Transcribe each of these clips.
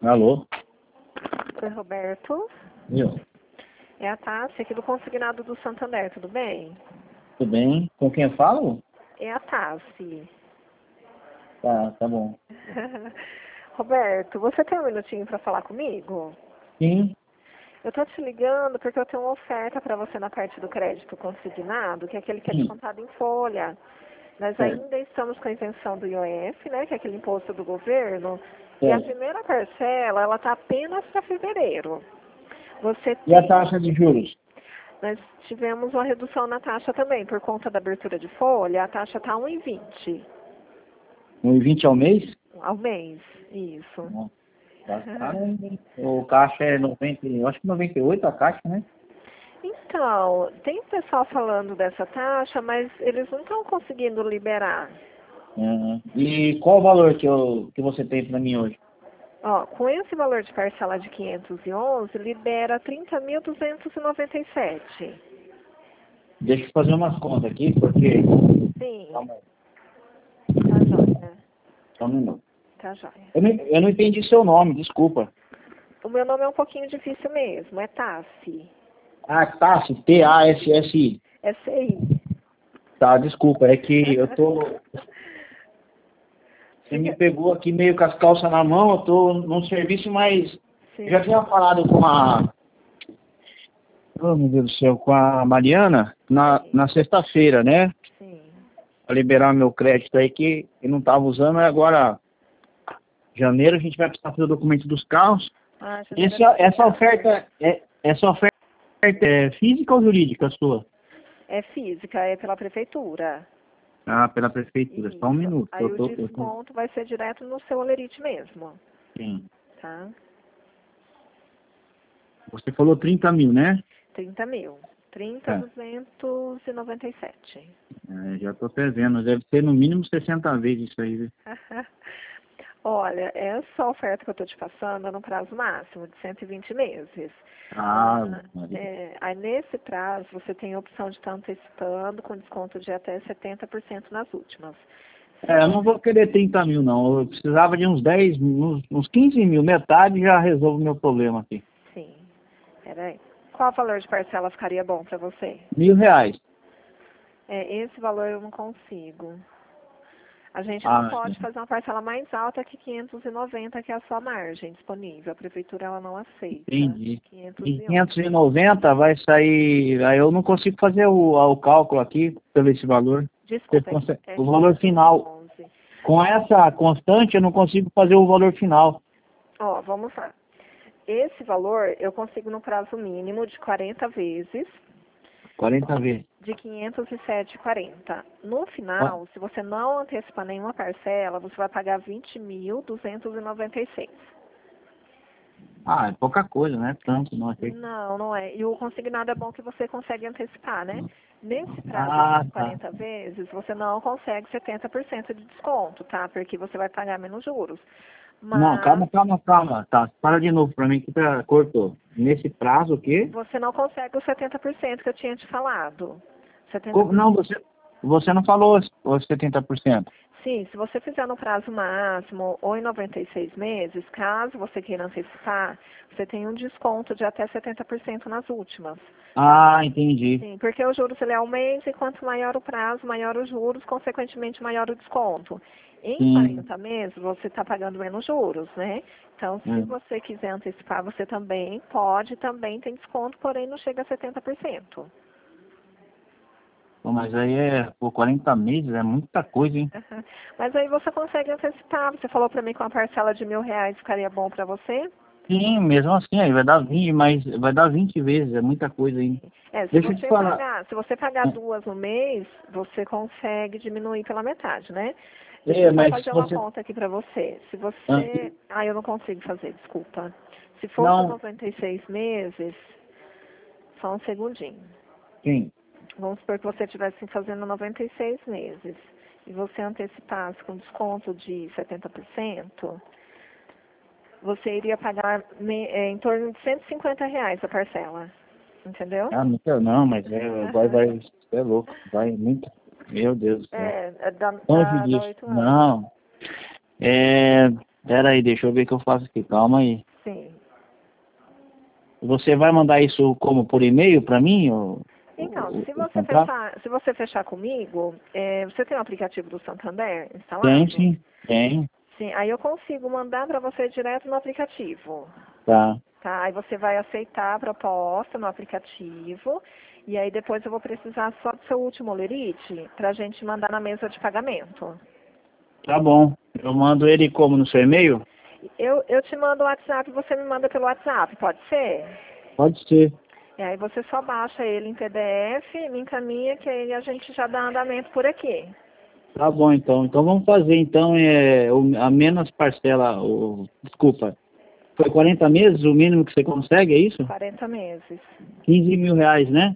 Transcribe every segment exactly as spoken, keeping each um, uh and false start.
Alô? Oi, Roberto. Eu. É a Tássia aqui do Consignado do Santander, tudo bem? Tudo bem? Com quem eu falo? É a Tássia. Tá, tá bom. Roberto, você tem um minutinho para falar comigo? Sim. Eu tô te ligando porque eu tenho uma oferta para você na parte do crédito consignado, que é aquele que é Sim. descontado em folha. Nós Certo. ainda estamos com a isenção do I O F, né, que é aquele imposto do governo, e a Certo. primeira parcela, ela tá apenas para fevereiro. Você E a tem... taxa de juros? Nós tivemos uma redução na taxa também, por conta da abertura de folha, a taxa está um e vinte um e vinte ao mês? ao mês, isso. Não. Tá caro, hein? O caixa é noventa, eu acho que noventa e oito a caixa, né? Então, tem pessoal falando dessa taxa, mas eles não estão conseguindo liberar. Uhum. E qual o valor que, eu, que você tem para mim hoje? Ó, com esse valor de parcela de quinhentos e onze, libera trinta mil duzentos e noventa e sete. Deixa eu fazer umas contas aqui, porque... Sim, Calma aí, tá jóia. só um minuto. Tá jóia. Eu não, eu não entendi seu nome, desculpa. O meu nome é um pouquinho difícil mesmo, é Tassi. Ah, Tassi, T A S S I. É C I. Tá, desculpa, é que eu tô... Você me Fica... pegou aqui meio com as calças na mão, eu tô num serviço, mas eu já Sim, tinha falado com a... Oh, meu Deus do céu, com a Mariana na, sim, na sexta-feira, né? sim. Pra liberar meu crédito aí que eu não tava usando, e agora, janeiro, a gente vai precisar fazer o documento dos carros. Ah, janeiro é Esse, essa complicado. oferta, é, essa oferta é física ou jurídica sua? É física, é pela prefeitura. Ah, pela prefeitura, só um Isso. minuto. Aí Eu o tô, eu tô... desconto vai ser direto no seu olerite mesmo, Sim. tá? Você falou trinta mil, né? trinta mil. trinta É. duzentos e noventa e sete. É, já tô até vendo, deve ser no mínimo sessenta vezes isso aí, viu? Olha, essa oferta que eu estou te passando é no prazo máximo de cento e vinte meses. Ah, Ah, Maria. é, aí nesse prazo você tem a opção de estar antecipando com desconto de até setenta por cento nas últimas. Se É, eu não você... vou querer trinta mil, não. Eu precisava de uns dez, uns, uns quinze mil. Metade já resolve o meu problema aqui. Sim, peraí. Qual valor de parcela ficaria bom para você? Mil reais. É, esse valor eu não consigo. A gente não Ah, pode fazer uma parcela mais alta que quinhentos e noventa, que é a sua margem disponível. A prefeitura ela não aceita. entendi. Em quinhentos e onze. quinhentos e noventa vai sair... Aí eu não consigo fazer o, o cálculo aqui pelo esse valor. Você Desculpa, é, qui- consegue- é O valor quinhentos e final. onze. Com essa constante, eu não consigo fazer o valor final. Ó, vamos lá. Esse valor eu consigo no prazo mínimo de quarenta vezes quarenta vezes. de quinhentos e sete e quarenta. No Ó, final, se você não antecipar nenhuma parcela, você vai pagar vinte mil duzentos e noventa e seis. Ah, é pouca coisa, não é tanto, não achei. Não, não é. E o consignado é bom que você consegue antecipar, né? Nesse prazo Ah, de tá. quarenta vezes, você não consegue setenta por cento de desconto, tá? Porque você vai pagar menos juros. Não, Mas calma, calma, calma. Tá, para de novo pra mim que tá, cortou. Nesse prazo, o quê? você não consegue os setenta por cento que eu tinha te falado. setenta Co- por cento. Não, você, você não falou os, os setenta por cento. Sim, se você fizer no prazo máximo ou em noventa e seis meses, caso você queira antecipar, você tem um desconto de até setenta por cento nas últimas. Tá? Ah, entendi. Sim, porque o juros ele é um mês e quanto maior o prazo, maior os juros, consequentemente maior o desconto. Em Sim. quarenta meses você está pagando menos juros, né? Então, se Hum. você quiser antecipar, você também pode, também tem desconto, porém não chega a setenta por cento. Pô, mas aí é, por quarenta meses é muita coisa, hein? Aham. Mas aí você consegue antecipar. Você falou para mim que uma parcela de mil reais ficaria bom para você? Sim, mesmo assim, aí vai dar vinte, mas vai dar vinte vezes, é muita coisa, hein? É, se Deixa eu te você falar. pagar, se você pagar duas no mês, você consegue diminuir pela metade, né? Deixa É, eu só mas se fazer uma você... conta aqui para você. Se Ah, você, ah, eu não consigo fazer, desculpa. Se fosse não, noventa e seis meses, só um segundinho. sim. Vamos supor que você estivesse fazendo noventa e seis meses e você antecipasse com desconto de setenta por cento, você iria pagar me- é, em torno de cento e cinquenta reais a parcela. Entendeu? Ah, não quero não, mas é, vai, vai, você é louco, vai muito. Meu Deus do céu. É, é, dá, Longe dá, dá disso. oito anos. Não. É, Pera aí, deixa eu ver o que eu faço aqui. Calma aí. Sim. Você vai mandar isso como por e-mail para mim? Ou, Então, o, se o você contrato? fechar, se você fechar comigo, é, você tem o aplicativo do Santander instalado? Tem, sim. Tem. Sim, aí eu consigo mandar para você direto no aplicativo. Tá. Tá, aí você vai aceitar a proposta no aplicativo e aí depois eu vou precisar só do seu último lerite para a gente mandar na mesa de pagamento. Tá bom. Eu mando ele como no seu e-mail? Eu, eu te mando o WhatsApp e você me manda pelo WhatsApp, pode ser? Pode ser. E aí você só baixa ele em P D F, me encaminha que aí a gente já dá andamento por aqui. Tá bom, então. Então vamos fazer, então, é, o- a menos parcela, o, desculpa, foi quarenta meses o mínimo que você consegue, é isso? quarenta meses. quinze mil reais, né?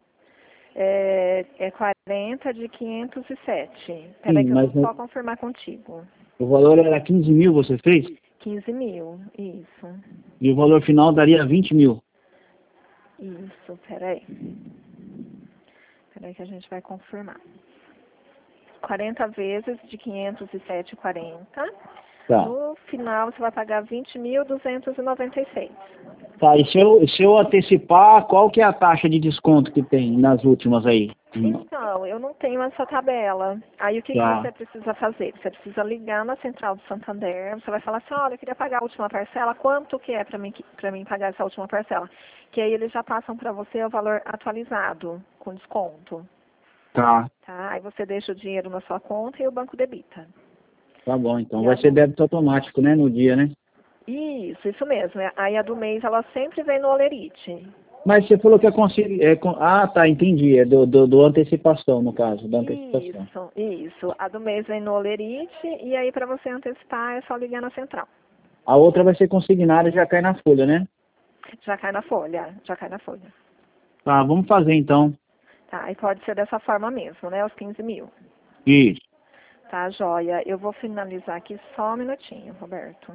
É, é quarenta de quinhentos e sete. Peraí Sim, que eu mas vou só no- confirmar contigo. o valor era quinze mil, você fez? quinze mil, isso. E o valor final daria vinte mil. Isso, peraí. Peraí que a gente vai confirmar. quarenta vezes de quinhentos e sete vírgula quarenta. Tá. No final você vai pagar vinte mil duzentos e noventa e seis. Tá, e se eu, se eu antecipar, qual que é a taxa de desconto que tem nas últimas aí? Então, eu não tenho essa tabela. Aí o que, que Tá. você precisa fazer? Você precisa ligar na central do Santander, você vai falar assim, olha, eu queria pagar a última parcela, quanto que é para mim, para mim pagar essa última parcela? Que aí eles já passam para você o valor atualizado, com desconto. Tá. Tá? Aí você deixa o dinheiro na sua conta e o banco debita. Tá bom, então E vai a ser do... débito automático, né, no dia, né? Isso, isso mesmo. Aí a do mês, ela sempre vem no Olerite. Mas você falou que é consigo... É, con- ah, tá, entendi. É do, do, do antecipação, no caso, da antecipação. Isso, isso. A do mês vem no Olerite e aí para você antecipar é só ligar na central. A outra vai ser consignada e já cai na folha, né? Já cai na folha, já cai na folha. Tá, vamos fazer então. Tá, e pode ser dessa forma mesmo, né? Os quinze mil. Isso. Tá, joia. Eu vou finalizar aqui só um minutinho, Roberto.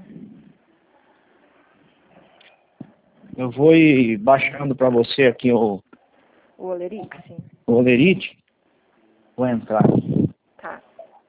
Eu vou ir baixando para você aqui o, O Olerite? o Olerite. Vou entrar. Tá.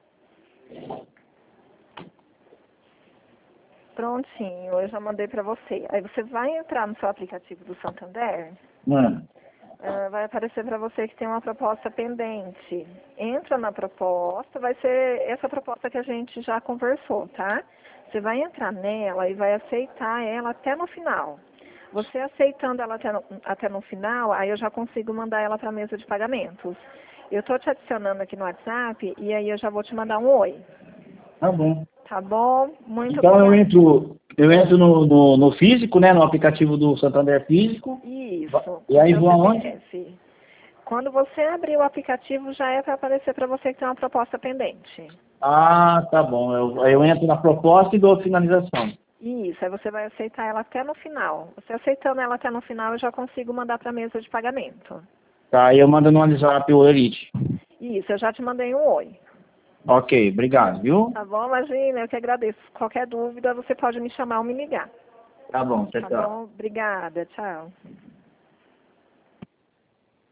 Prontinho, eu já mandei pra você. Aí você vai entrar no seu aplicativo do Santander, Mano, uh, vai aparecer pra você que tem uma proposta pendente. Entra na proposta, vai ser essa proposta que a gente já conversou, tá? Você vai entrar nela e vai aceitar ela até no final. Você aceitando ela até no, até no final, aí eu já consigo mandar ela para a mesa de pagamentos. Eu estou te adicionando aqui no WhatsApp e aí eu já vou te mandar um oi. tá bom. Tá bom? Muito Então eu obrigada. entro, eu entro no, no, no físico, né? No aplicativo do Santander Físico. Isso. E aí Seu vou aonde? C P F. Quando você abrir o aplicativo, já é para aparecer para você que tem uma proposta pendente. Ah, tá bom. Eu, eu entro na proposta e dou a finalização. Isso, aí você vai aceitar ela até no final. Você aceitando ela até no final, eu já consigo mandar para a mesa de pagamento. Tá, aí eu mando no WhatsApp o Elite. Isso, eu já te mandei um oi. Ok, obrigado, viu? Tá bom, imagina, eu que agradeço. Qualquer dúvida, você pode me chamar ou me ligar. Tá bom, tchau, Tá tchau. bom? Obrigada, tchau.